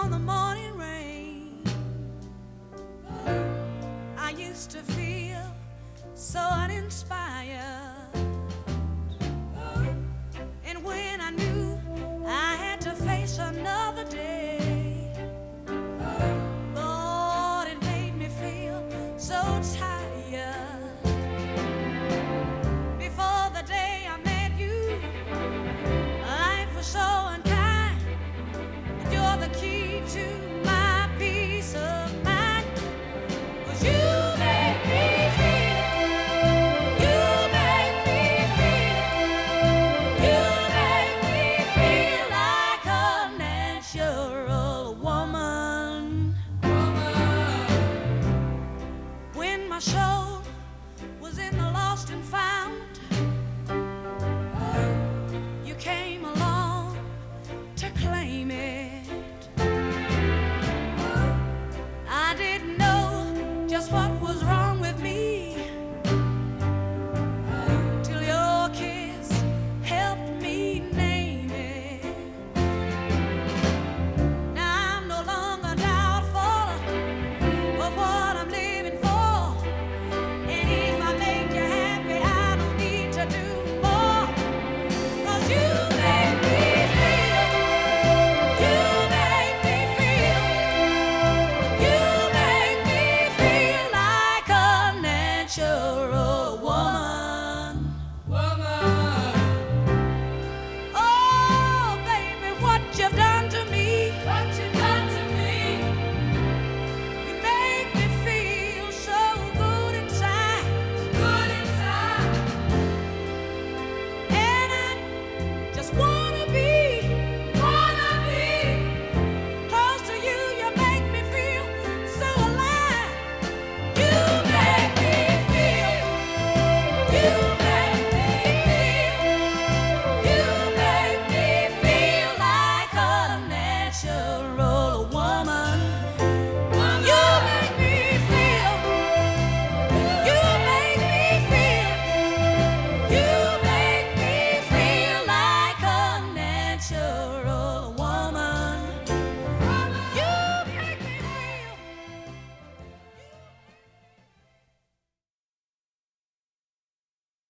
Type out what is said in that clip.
on the morning rain. I used to feel so uninspired, and when I knew I had to face another day, Lord, it made me feel so tired. Before the day I met you, life was so unkind, but you're the key to my peace of mind. 'Cause you make me feel, you make me feel, you make me feel like a natural woman. When my soul was in the lost and found, you came along to claim it. I didn't know just what was wrong with me till your kiss helped me name it. Now I'm no longer doubtful of what I'm living for, and if I make you happy, I don't need to do more. 'Cause you make me feel, you make me feel, you make me feel like a natural woman. Oh, baby, what you've done to me, what you've done to me. You make me feel so good inside, good inside. And I just wanna be close to you. You make me feel so alive. You make me feel, you make me feel, you make me feel like a natural woman. You make me feel, you make me feel, you make me feel like a natural